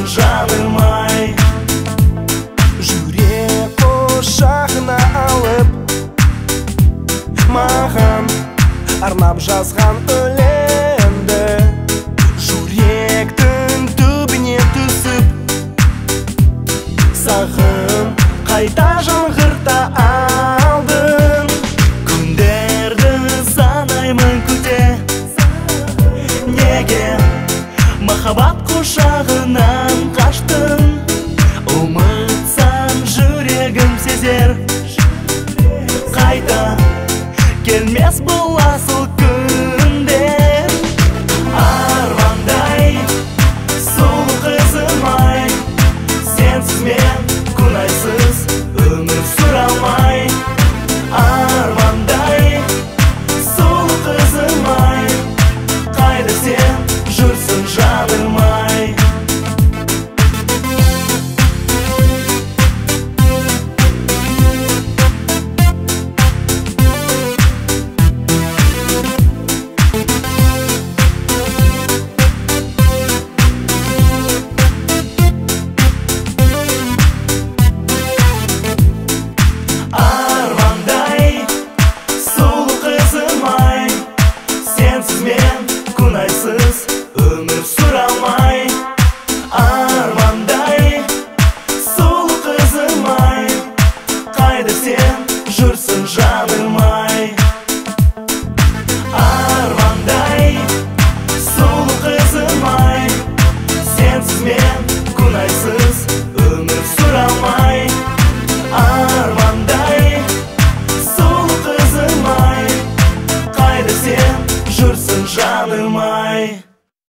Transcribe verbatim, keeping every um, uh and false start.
жаным-ай. Жүрек құшағына алып, маған арнап жазған өлеңді, жүректің түбіне түсіп, сағым қайта жаңғырта алдың. Күндерді санаймын күте, неге махаббат құшағынан қаштың? Ұмытсам жүрегім сезер, қайта келмес бұл асыл күндер. Армандай сұлу қызым-ай, сенсіз мен күнайсыз өмір сүре алмай. Армандай сұлу қызым-ай, қайда сен жүрсің жаным-ай. Күнайсыз өмір сүре алмай. Армандай сұлу қызым-ай, қайда сен жүрсің жаным-ай. Армандай сұлу қызым-ай, сенсіз мен күнайсыз өмір сүре алмай. Армандай сұлу қызым-ай, қайда сен жүрсің жаным-ай.